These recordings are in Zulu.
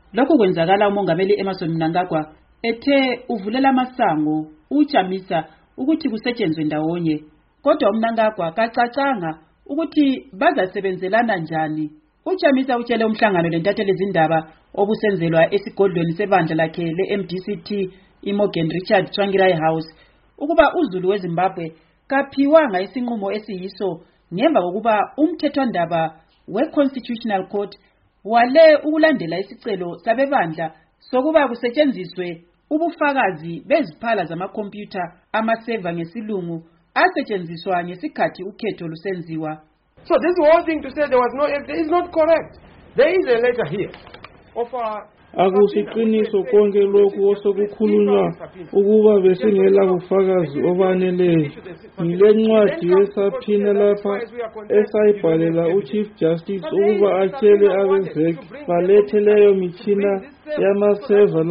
Lokhu kwenzakala umongameli Emmerson Mnangagwa ethe uvulela amasango uChamisa ukuthi kusetshenzwe ndawonye, kodwa uMnangagwa kacacanga ukuthi bazasebenzelana njani. uChamisa utshele umhlangano lentatheli izindaba obusenzelwa esigodlweni sebandla lakhe leMDCT iMorgan Richard Tsvangirai House ukuba uZulu weZimbabwe kaphiwanga isinqumo esiyiso ngemva kokuba umthethwandaba weConstitutional Court wale ukulandela isicelo sabebandla sokuba kusetshenziswe ubufakazi beziphala zamakhompyutha amaseva ngesilungu asetshenziswa ngesikhathi ukhetho lusenziwa. So this whole thing to say there was no evidence is not correct. There is a letter here of akusiqiniso konke lokhu osokukhulunywa ukuba besingela bufakazi obaneleyo. Ngilencwadi yesaphina lapha esayibhalela uChief Justice ukuba atshele abezek balethe leyo mitshina yamaseva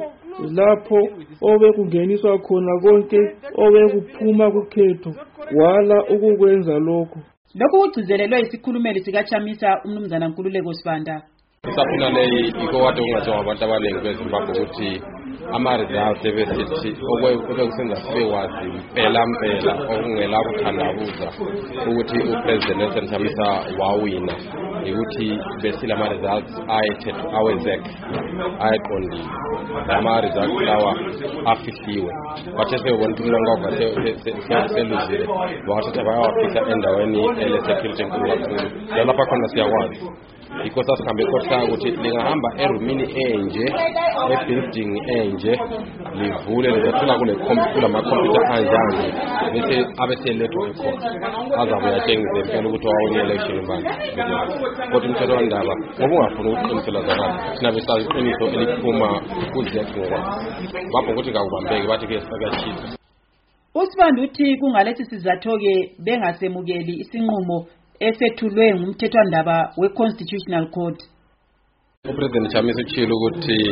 lapho obekungeniswa khona konke obekuphuma kukhetho wala ukukwenza lokho. Lokhu kugcizelelwe isikhulumeli sikaChamisa uMnumzana Nkululeko Sibanda. Isaphina leyi ikowade kungajonga abantu abaningi beZimbabwe ukuthi ama-results ebesithi obekusenza sibewazi mpela okungela kuthandabuza ukuthi uPresident Nelson Chamisa wawina ukuthi besile ama-results awezek ayeqondile ama-results lawa afihliwe bathe sebona ukuthi uMnangagwa seluzile bathatha bayawafihla endaweni ele-security enkulu kakhulu lalapha khona siyakwazi because asikhambe ekhohla ukuthi lingahamba erumini enje ebuilding enje livule lizathola kulamakhompyutha anjani bese abeselethwa ekhona azabe yatshengisa impela ukuthi wawona election manje kodwa umthetho wandaba ngoba ungafuna ukuqinisela zabantu thina besazi iqiniso eliphuma kuzek ngokwazi bapho ukuthi ngakubambeki bathi ke sakachisa. uSibanda uthi kungalesi sizatho-ke bengasemukeli isinqumo esethulwe ngumthethwandaba weConstitutional Court. uPresident Chamisa utshilo ukuthi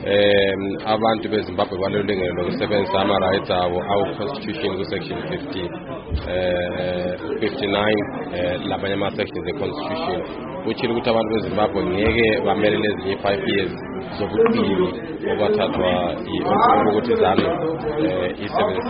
abantu beZimbabwe balelungelo lokusebenzisa ama-rights abo awu-Constitution ku-Section 59 labanye ama-sections e-Constitution. Utshilo ukuthi abantu beZimbabwe ngeke bamelele ezinye 5 years zobuqili obathathwa ukuthi ZANU isebenzise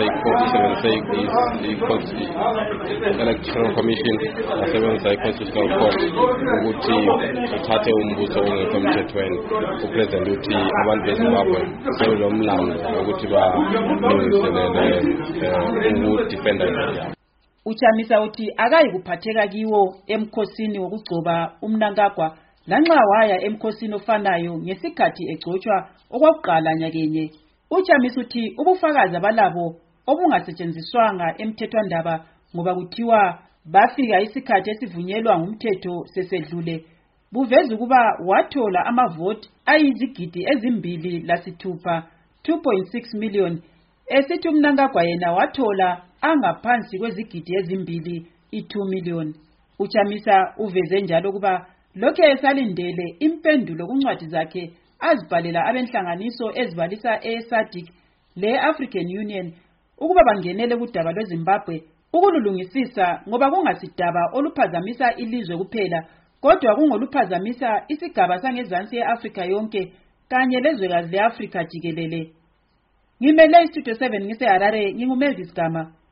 i-Electoral Commission yasebenzisa i-Constitutional Court ukuthi uthathe umbuso ongekho emthethweni. uPresident uthi abantu beZimbabwe sebelomlando ukuthi balungiselele ukudefenda yabo. uChamisa uthi akayi kuphatheka kiwo emkhosini wokugcoba uMnangagwa lanxa waya emkhosini ofanayo ngesikhathi egcotshwa okwakuqala nyakenye. uChamisa uthi ubufakazi abalabo obungasetshenziswanga emthethwandaba ngoba kuthiwa bafika isikhathi esivunyelwa ngumthetho sesedlule buveza ukuba wathola amavoti ayizigidi ezimbili lasithupha 2.6 million esithi uMnangagwa yena wathola angaphansi kwezigidi ezimbili 2 million. uChamisa uveze njalo kuba lokho esalindele impendulo kuncwadi zakhe azibhalela abenhlanganiso ezibalisa eSADC le-African Union ukuba bangenele kudaba lweZimbabwe ukululungisisa ngoba kungasidaba oluphazamisa ilizwe kuphela kodwa kungoluphazamisa isigaba sangezansi eAfrika yonke kanye lezwekazi leAfrika jikelele. Ngimele iStudio 7 ngise Harare, nginguMelvis Gama.